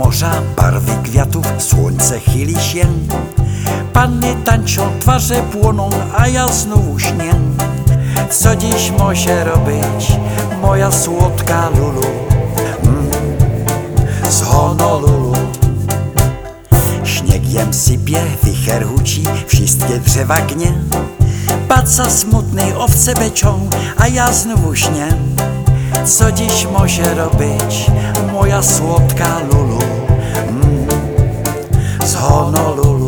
morza, barwy kwiatów, słońce chyli się. Panny tańczą, twarze płoną, a ja znowu śnię. Co dziś może robić moja słodka Lulu z Honolulu? Śniegiem sypie, wicher huci, wszystkie drzewa gnie. Paca smutnej owce beczą, a ja znowu śnię. Co dziś może robić moja słodka Lulu z Honolulu?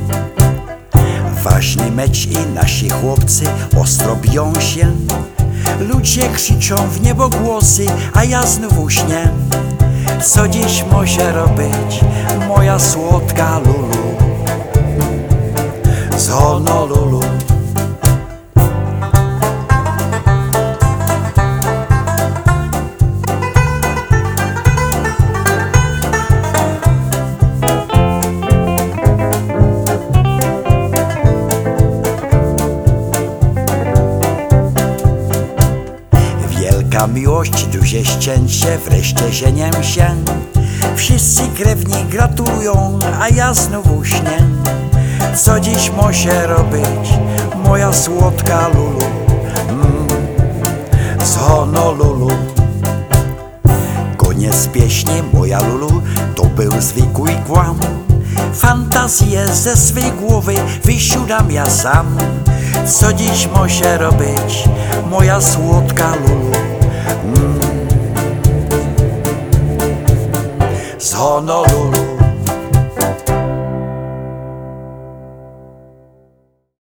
Ważny mecz i nasi chłopcy ostro biją się. Ludzie krzyczą w niebo głosy, a ja znowu śnię. Co dziś może robić moja słodka Lulu z Honolulu? Wielka miłość, duże szczęście, wreszcie żenię się. Wszyscy krewni gratulują, a ja znowu śnię. Co dziś może robić moja słodka Lulu z Honolulu? Koniec pieśni, moja Lulu, to był zwykły kłam. Fantazję ze swej głowy wysiadam ja sam. Co dziś może robić moja słodka Lulu z Honolulu?